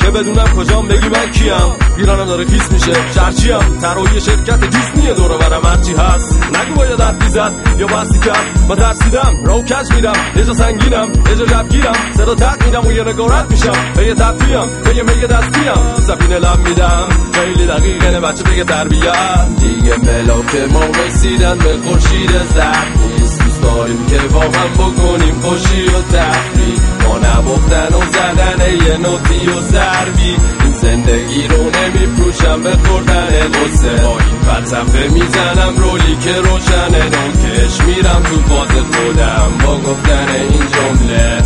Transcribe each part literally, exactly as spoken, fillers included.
که بدونم کجام بگی من کیم. ایرانم داره خیس میشه شرچیم، طراحی شرکت دیسنیه دور برم هرچی هست. نگو باید حرفی زد یا بحثی کرد، من ترسیدم راو کج میرم، یه جا سنگینم یه جا جبگیرم، صدا تق میدم و یه نگارت میشم، به یه تفریم به یه میگه دستیم، سفینه لم میدم خیلی دقیقه نه بچه بگه تربیت. دیگه ملاک ما رسیدن به خورشید زرد نیست، دوست داریم که با هم بکنیم خوشی و تفریح، ما نبختن و زدن یه نوتی و ضربی. این زندگی رو نمیفروشم به خوردن قصه، با این فلسفه میزنم رولی که روشنه، نوکش میرم تو باز خودم با گفتن این جمله.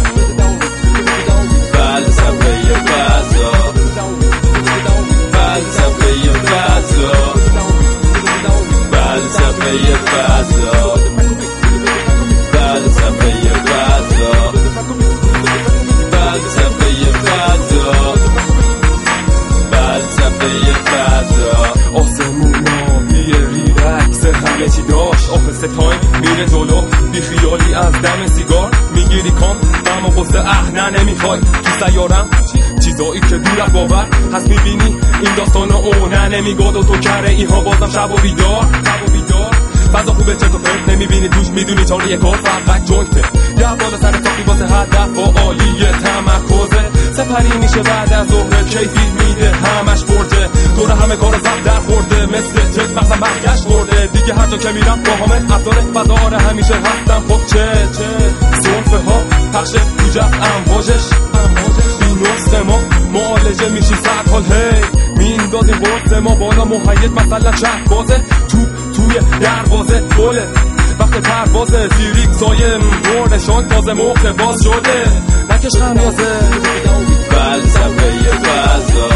فلسفه فضا، فلسفه فضا، فلسفه فضا، فلسفه فضا، فلسفه فضا، فلسفه فضا. آسمونا یه ریلکس همه چی داشت، آهسته تایم میره جلو، بی خیالی از دم سیگار میگیری کام، غم و غصه اه نه نمیخوای تو سیارم چیزایی که دور از باور هست میبینی این داستانا او نه نمیگاد و تو کره ایها بازم شب و بیدار، شب و بیدار فضا خوبه چه تو پرد نمیبینی توش میدونی چاره یه کار فقط جوینته، یه بالا سر تاقی واسه هدف و عالی تمرکزه، سپری میشه بعد از ظهر کیفی میده همش برده، دور همه کار زب در خورده مثل چک مغزم برگشت خورده، دیگه هر جا که میرم با همه افزار فضا همیشه هستم. خب چه چه صنفه ها پخش تو جب امواجش این نسخه ما معالجه میشی صد حال هی میندازیم برسه ما بالا محید مثلا چه بازه تو توی دروازه گله وقت پروازه زیریک سایم برده شان تازه موقع باز شده نکش خمیازه. فلسفه فضا،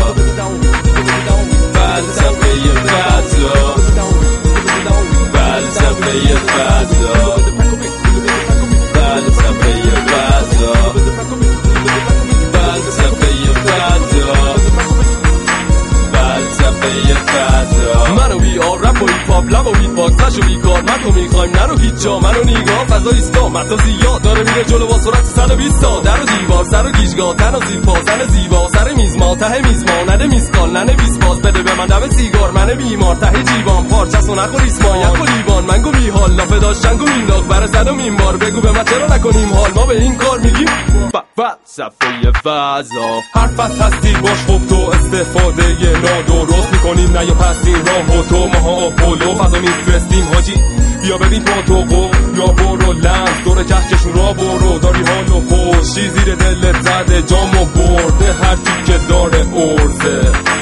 فلسفه فضا، فلسفه فضا، فلسفه فضا، فلسفه فضا، فلسفه فضا. منو بی آب رپ و هیپ هاپ لب و هیت باکس نشو بیکار، من تو میخوایم نرو هیچ جا، منو نیگاه فضا ایستا متا زیاد داره میره جلو با سرعت صد و بیست تا، در و دیوار سر و گیجگاه تن و زیر پا زن زیبا، سر میز ما ته میز ما نده میزکال ننه بیست باز بده به من دم سیگار، من بیمار ته جیبان پارچه و نخور ایسما یک و لیوان، من گو بی حال لافه داشت چنگو مینداخت بر صد و مین بار، بگو به من چرا نکنیم حال ما به این کار میگیم فلسفه فضا. حرف از هستی باش خوب تو استفاده نادرست میکنیم نه یا پس این راه و تو ماها پولو فضا میفرستیم حاجی بیا ببین پاتوقو یا برو لنز دور کهکشون را برو داری حال و خوشی زیر دلت زده جامو برده هر چی که داره ارزه.